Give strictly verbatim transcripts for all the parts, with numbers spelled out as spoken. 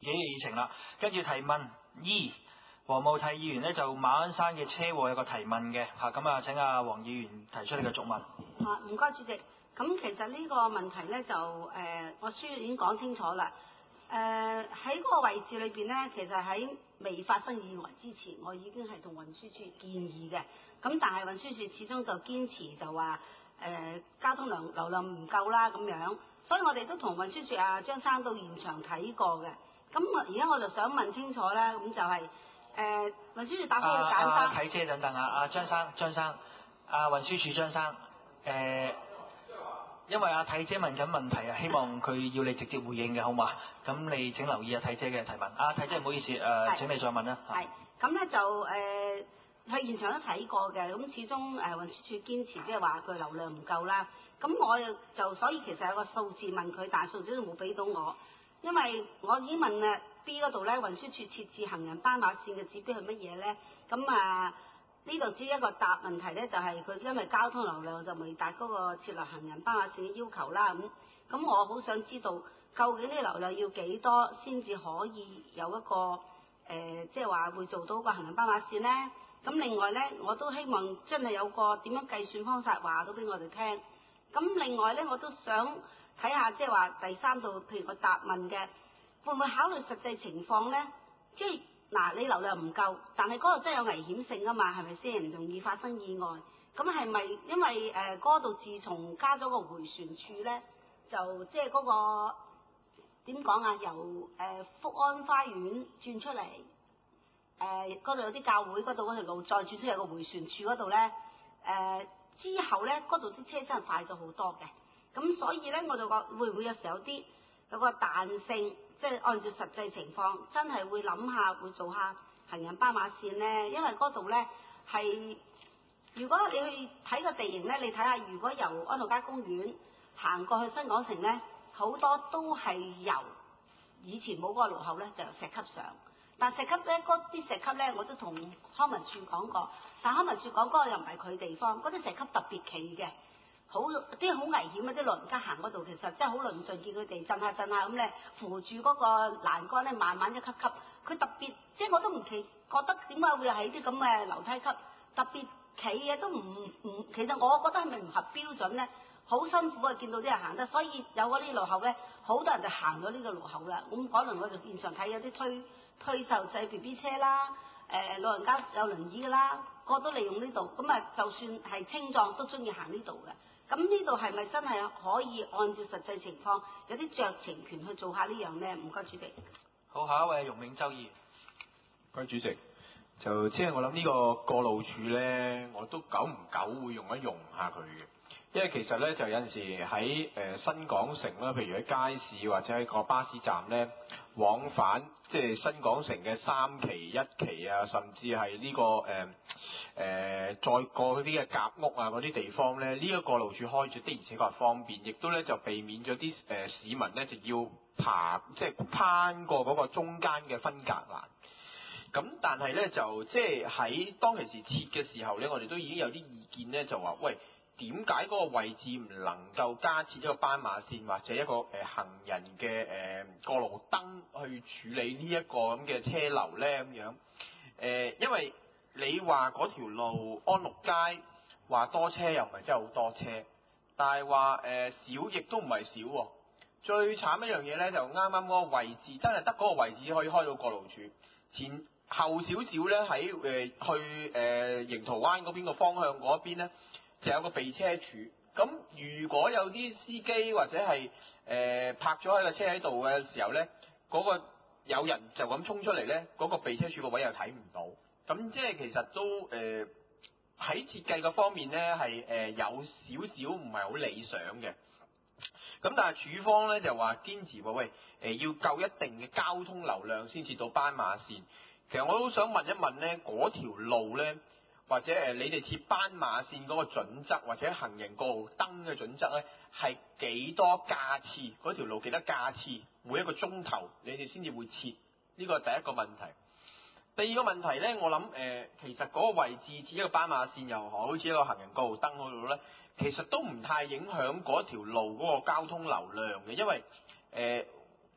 己嘅議程啦。跟住提問二，黃茂泰議員呢，就馬鞍山嘅車禍有個提問嘅嚇，咁啊請阿黃議員提出呢個續問。 啊，唔該主席。咁其實呢個問題呢，就誒、呃，我書已經講清楚啦。誒喺嗰個位置裏邊呢，其實喺未發生意外之前，我已經係同運輸署建議嘅。咁但係運輸署始終就堅持就話誒、呃、交通流流量唔夠啦咁樣，所以我哋都同運輸署阿張生到現場睇過嘅。咁我而家我就想問清楚啦，咁就係、是、誒、呃、運輸署答覆好簡單。 啊，睇姐等等啊，阿張生張生，阿運輸署張生誒。呃因為阿睇姐問緊問題啊，希望佢要你直接回應嘅，好嘛？咁你請留意阿睇姐嘅提問。阿睇姐唔好意思，誒、呃，請你再問啦。 係，咁咧就誒、呃，去現場都睇過嘅，咁始終誒、呃、運輸署堅持即係話佢流量唔夠啦。咁我又就所以其實有個數字問佢，但係數字都冇俾到我，因為我已經問啊 B 嗰度咧，運輸署設置行人斑馬線嘅指標係乜嘢咧？咁啊。呢度只一個答問題咧，就係、是、佢因為交通流量就未達嗰個設立行人斑馬線嘅要求啦。咁咁我好想知道，究竟呢流量要幾多先至可以有一個誒，即係話會做到個行人斑馬線咧？咁另外咧，我都希望真係有個點樣計算方法話到俾我哋聽。咁另外咧，我都想睇下即係話第三度，譬如個答問嘅，會唔會考慮實際情況咧？即係。嗱，你流量唔夠，但係嗰度真係有危險性㗎嘛，係咪先？容易發生意外。咁係咪因為誒嗰度自從加咗個迴旋處咧，就即係嗰個點講啊？由誒、呃、福安花園轉出嚟，誒嗰度有啲教會嗰度嗰條路再轉出嚟個迴旋處嗰度咧，誒、呃、之後咧嗰度啲車真係快咗好多嘅。咁所以咧，我就覺會唔會有時候有啲有個彈性？即係按照實際情況，真係會諗下會做下行人斑馬線咧，因為嗰度咧係如果你去睇個地形咧，你睇下如果由安道街公園行過去新港城咧，好多都係由以前冇嗰個路口咧，就由石級上。但石級咧嗰啲石級咧，我都同康文署講過，但康文署講嗰個又唔係佢地方，嗰啲石級特別企嘅。好啲好危險啊！啲老人家行嗰度其實真係好論盡，見佢哋震下震下咁咧，扶住嗰個欄杆咧，慢慢一級級。佢特別即係我都唔奇覺得點解會喺啲咁嘅樓梯級特別企嘅都唔唔，其實我覺得係咪唔合標準咧？好辛苦啊！見到啲人行得，所以有嗰啲路口咧，好多人就行咗呢個路口啦。咁可能我哋現場睇有啲推推細路仔 B B 車啦，誒、呃、老人家有輪椅㗎啦，個都利用呢度。咁啊，就算係青壯都中意行呢度嘅。咁呢度係咪真係可以按照實際情況有啲酌情權去做下呢樣呢？唔該主席。 好，下一位係容永洲議員。 唔該主席，就即係我諗呢個過路處呢，我都久唔久會用一用下佢嘅，因為其實呢，就有陣時喺誒、呃、新港城啦，譬如喺街市或者喺個巴士站呢，往返即係新港城嘅三期、一期啊，甚至係呢、這個誒。呃誒、呃、再過嗰啲嘅夾屋啊，嗰啲地方咧，呢、這、一個過路處開住的而且確係方便，亦都咧就避免咗啲誒市民咧就要爬即係攀過嗰個中間嘅分隔欄。咁但係咧就即係喺當其時設嘅時候咧，我哋都已經有啲意見咧，就話喂，點解嗰個位置唔能夠加設一個斑馬線或者一個誒、呃、行人嘅誒、呃、過路燈去處理呢一個咁嘅車流咧咁樣？誒、呃，因為你話嗰條路安陸街話多車又唔係真係好多車，但係話誒少亦都唔係少喎。最慘一樣嘢咧就啱啱嗰個位置真係得嗰個位置可以開到過路處，前後少少咧喺誒去誒營圖灣嗰邊個方向嗰邊咧就有個避車處。咁如果有啲司機或者係誒、呃、泊咗喺個車喺度嘅時候咧，嗰、嗰個有人就咁衝出嚟咧，嗰、嗰個避車處個位又睇唔到。咁即係其實都誒喺設計嘅方面咧係誒有少少唔係好理想嘅。咁但係署方咧就話堅持話喂誒、呃、要夠一定嘅交通流量先至到斑馬線。其實我都想問一問咧，嗰條路咧或者誒你哋設斑馬線嗰個準則或者行人過路燈嘅準則咧係幾多架次？嗰條路幾多架次？每一個鐘頭你哋先至會設？呢個係第一個問題。第二個問題咧，我諗誒、呃，其實嗰個位置似一個斑馬線又好，好似一個行人過路燈嗰度咧，其實都唔太影響嗰條路嗰個交通流量嘅，因為誒、呃、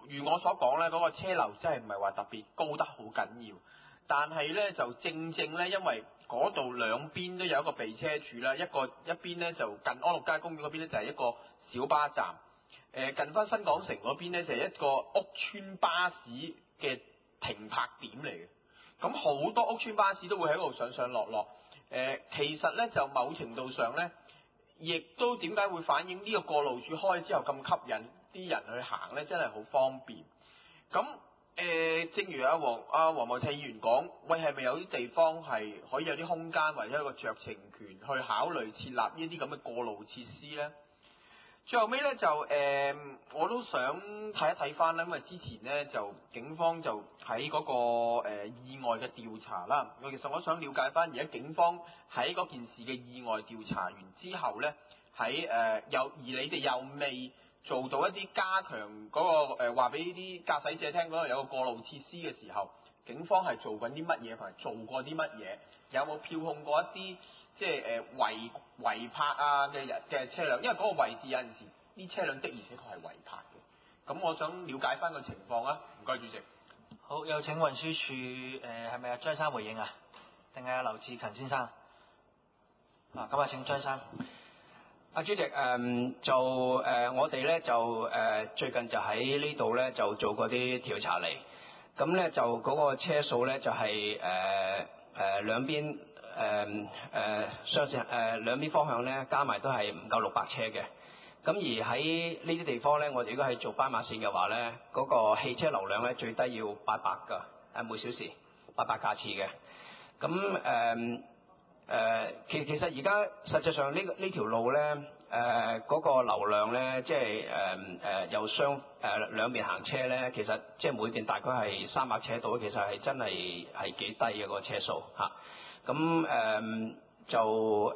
如我所講咧，嗰、那個車流真係唔係話特別高得好緊要，但係咧就正正咧，因為嗰度兩邊都有一個避車處啦，一個一邊咧就近安樂街公園嗰邊咧就係一個小巴站，誒近翻新港城嗰邊咧就係一個屋邨巴士嘅停泊點嚟嘅，咁好多屋邨巴士都會喺度上上落落，誒其實咧就某程度上咧，亦都點解會反映呢個過路處開之後咁吸引啲人去行咧，真係好方便。咁誒、呃，正如阿黃阿黃茂泰議員講，喂，係咪有啲地方係可以有啲空間或者一個酌情權去考慮設立呢啲咁嘅過路設施咧？最後尾咧就誒、呃，我都想睇一睇翻啦，因為之前咧就警方就喺嗰、那個、呃、意外嘅調查啦。我其實我想了解翻，而家警方喺嗰件事嘅意外調查完之後咧，喺誒又而你哋又未做到一啲加強嗰、那個誒話俾啲駕駛者聽嗰度有個過路設施嘅時候，警方係做緊啲乜嘢同埋做過啲乜嘢？有冇票控過一啲即係誒違違泊啊嘅人嘅車輛？因為嗰個位置有陣時啲車輛的而且確係違泊嘅。咁我想了解翻個情況啊！唔該，主席。 好，有請運輸署誒係咪啊張生回應啊？定係阿劉志勤先生？啊，咁啊請張生。 啊，主席，誒、嗯、就誒、呃、我哋咧就誒、呃、最近就喺呢度咧就做過啲調查嚟，咁咧就嗰個車數咧就係誒誒兩邊誒誒雙線誒兩邊方向咧加埋都係唔夠六百車嘅，咁而喺呢啲地方咧，我哋如果係做斑馬線嘅話咧，嗰、那個汽車流量咧最低要八百㗎，誒每小時八百架次嘅，咁誒。呃誒、呃，其其實而家實際上、這個、條呢個呢條路咧，誒、呃、嗰、那個流量咧，即係誒誒由雙誒兩邊行車咧，其實即係每邊大概係三百車度，其實係真係係幾低嘅、那個車數嚇。咁、啊、誒就誒誒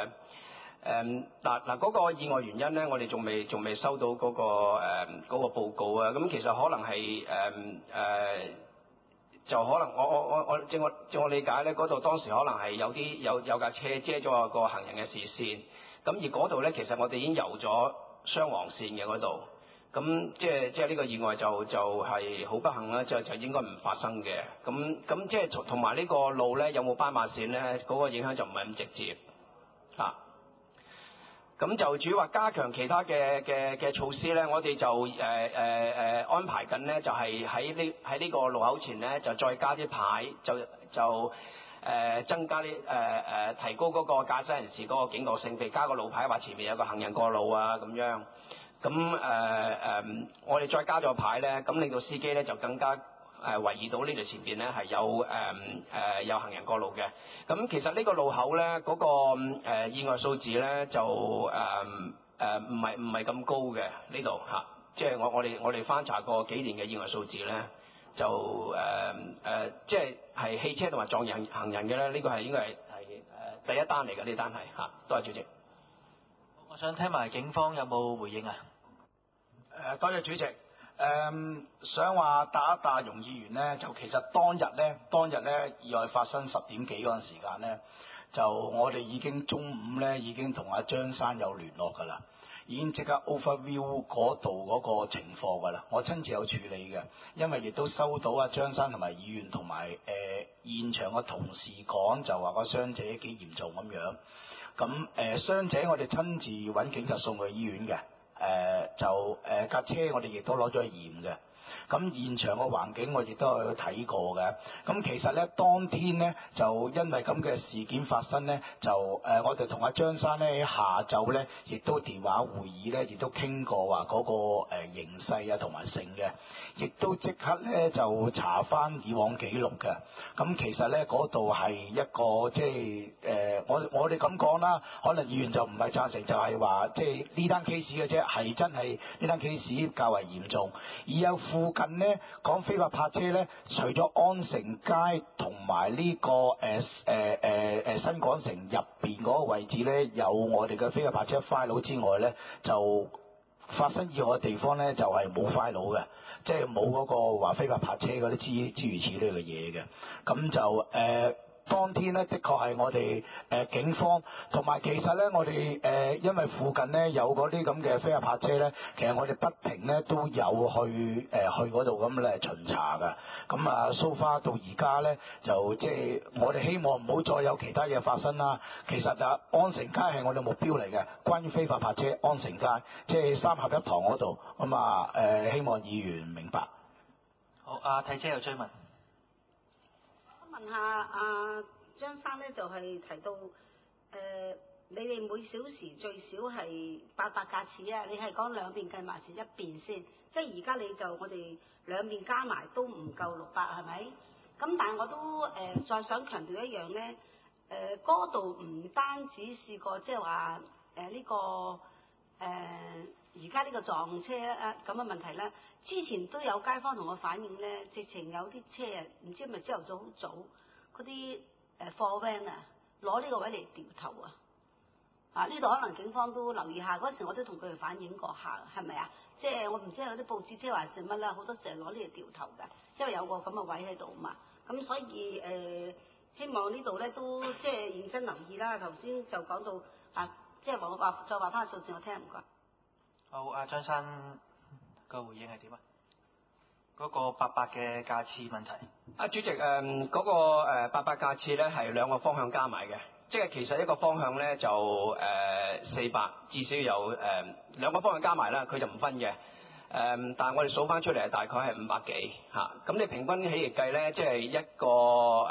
嗱嗱嗰個意外原因咧，我哋仲未仲未收到嗰、那個誒嗰、呃那個報告啊。咁其實可能係誒誒。呃呃就可能我我我我正我正我理解咧，嗰度當時可能係有啲有有架車遮咗個行人嘅視線，咁而嗰度咧其實我哋已經游咗雙黃線嘅嗰度，咁即係即係呢個意外就就係好不幸啦，就就應該唔發生嘅，咁咁即係同同埋呢個路咧有冇斑馬線咧，嗰個影響就唔係咁直接啊。咁就主要話加強其他嘅嘅嘅措施咧，我哋就誒誒誒安排緊咧，就係喺呢喺呢個路口前咧，就再加啲牌，就就誒、呃、增加啲誒誒提高嗰個駕駛人士嗰個警覺性，譬如加個路牌話前面有個行人過路啊咁樣。咁誒誒，我哋再加咗牌咧，咁令到司機咧就更加。誒懷疑到呢度前邊咧係有誒誒、呃、有行人過路嘅，咁其實呢個路口咧嗰、那個、呃、意外數字咧就誒誒唔係唔係咁高嘅呢度嚇，即係我我哋我哋翻查過幾年嘅意外數字咧，就誒誒、呃呃、即係係汽車同埋撞人行人嘅咧，呢、這個係應該係係誒第一單嚟嘅呢單係嚇，多謝主席。 我想聽埋警方有冇回應啊？ 誒、呃，多謝主席。誒、嗯、想話打一打容議員咧，就其實當日咧，當日咧意外發生十點幾嗰陣時間咧，就我哋已經中午咧已經同阿張生有聯絡㗎啦，已經即刻 overview 嗰度嗰個情況㗎啦，我親自有處理嘅，因為亦都收到阿張生同埋議員同埋誒現場嘅同事講，就話個傷者幾嚴重咁樣，咁誒傷者我哋親自揾警察送去醫院嘅。誒、呃、就誒架、呃、車我哋亦都攞咗去驗嘅，咁現場個環境我亦都有睇過嘅。咁其實咧當天咧就因為咁嘅事件發生咧，就誒、呃、我哋同阿張生咧喺下晝咧亦都電話會議咧，亦都傾過話嗰、那個誒、呃、形勢啊同埋性嘅，亦都即刻咧就查翻以往記錄嘅。咁其實咧嗰度係一個即係誒我我哋咁講啦，可能議員就唔係贊成，就係話即係呢單 case 嘅啫，係真係呢單 case 較為嚴重。而有附近咧講非法泊車咧，除咗安城街同埋呢個誒誒誒誒新港城入邊嗰個位置咧有我哋嘅非法泊車 file 之外咧，就發生意外嘅地方咧就係冇 file 嘅，即係冇嗰個話非法泊車嗰啲諸諸如此類嘅嘢嘅。咁就誒、呃、 當天咧，的確係我哋誒、呃、警方，同埋其實咧，我哋誒、呃、因為附近咧有嗰啲咁嘅非法泊車咧，其實我哋不停咧都有去誒、呃、去嗰度咁咧巡查㗎。咁啊，so far到而家咧就即係我哋希望唔好再有其他嘢發生啦。其實啊，安城街係我哋目標嚟嘅，關於非法泊車，安城街即係三合一堂嗰度。咁啊誒，希望議員明白。 好，阿睇姐有追問。 我問下阿張生咧，就係、是、提到誒、呃，你哋每小時最少係八百架次啊？你係講兩邊計埋是一邊先？即係而家你就我哋兩邊加埋都唔夠六百係咪？咁但係我都誒、呃、再想強調一樣咧，誒嗰度唔單止試過即係話誒呢個誒而家呢個撞車啊咁嘅問題咧，之前都有街坊同我反映咧，直情有啲車啊，唔知係咪朝頭早好早嗰啲誒貨 van 啊，攞呢個位嚟掉頭啊！啊呢度可能警方都留意下，嗰時我都同佢哋反映過下，係咪啊？即係我唔知有啲報紙車還是乜啦，好多時係攞呢嚟掉頭嘅，因為有個咁嘅位喺度嘛。咁所以誒、呃，希望呢度咧都即係認真留意啦。頭先就講到啊，即係話我話再話翻個數字，我聽唔該。 好，阿張生個回應係點啊？嗰個八百嘅架次問題。 啊，主席誒，嗰、呃嗰個誒八百架次咧係兩個方向加埋嘅，即係其實一個方向咧就誒四百，至少有誒、呃、兩個方向加埋啦，佢就唔分嘅。誒、呃，但係我哋數翻出嚟係大概係五百幾嚇。咁、啊、你平均起嚟計咧，即係一個誒誒、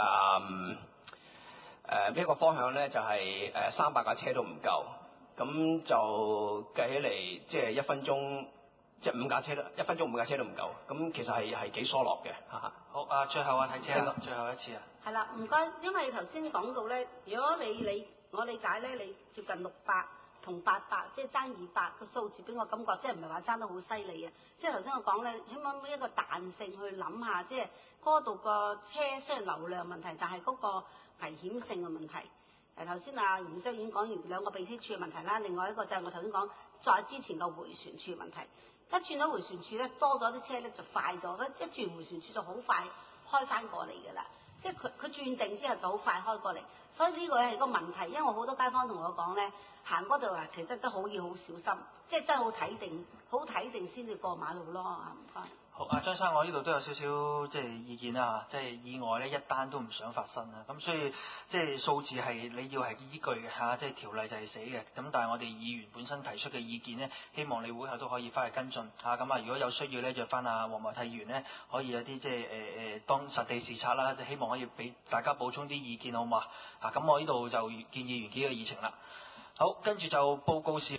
呃、一個方向咧就係誒三百架車都唔夠。咁就計起嚟，即係一分鐘，即係五架車都一分鐘五架車都唔夠。咁其實係係幾疏落嘅嚇。 好啊，最後啊睇車啦，最後一次啊。 係啦，唔該，因為頭先講到咧，如果你你我理解咧，你接近六百同八百，即係爭二百個數字，俾我感覺即係唔係話爭得好犀利嘅。即係頭先我講咧，希望一個彈性去諗下，即係嗰度個車雖然流量問題，但係嗰個危險性嘅問題。誒頭先啊，袁生已經講完兩個避車處嘅問題啦，另外一個就係我頭先講再之前個迴旋處嘅問題。一轉咗迴旋處咧，多咗啲車咧就快咗，一轉迴旋處就好快開翻過嚟㗎啦。即係佢佢轉定之後就好快開過嚟，所以呢個係個問題。因為我好多街坊同我講咧，行嗰度啊，其實都好要好小心，即係真係好睇定，好睇定先至過馬路咯。啊，唔該。 好，阿張生，我呢度都有少少即係意見啦，即係意外咧一單都唔想發生啦。咁所以即係數字係你要係依據嘅嚇，即係條例就係死嘅。咁但係我哋議員本身提出嘅意見咧，希望你會後都可以翻去跟進嚇。咁啊，如果有需要咧，約翻阿黃茂泰議員咧，可以有啲即係誒誒當實地視察啦，希望可以俾大家補充啲意見好嘛？啊，咁我呢度就建議完幾個議程啦。好，跟住就報告事。